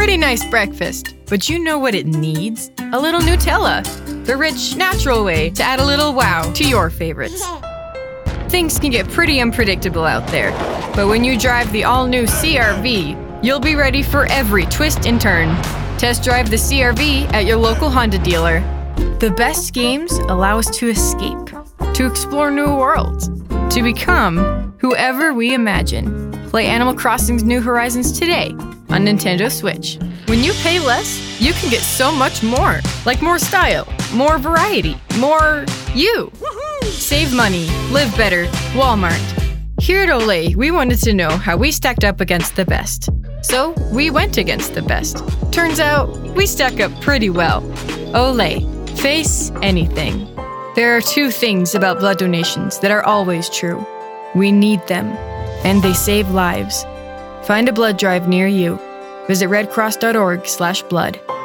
pretty nice breakfast, but you know what it needs? A little Nutella. The rich, natural way to add a little wow to your favorites. Things can get pretty unpredictable out there, but when you drive the all-new CR-V, you'll be ready for every twist and turn. Test drive the CR-V at your local Honda dealer. The best games allow us to escape, to explore new worlds, to become whoever we imagine. Play Animal Crossing's New Horizons today on Nintendo Switch. When you pay less, you can get so much more, like more style, more variety, more you. Save money, live better, Walmart. Here at Olay, we wanted to know how we stacked up against the best. So we went against the best. Turns out, we stack up pretty well. Olay, face anything. There are two things about blood donations that are always true. We need them, and they save lives. Find a blood drive near you. Visit redcross.org/blood.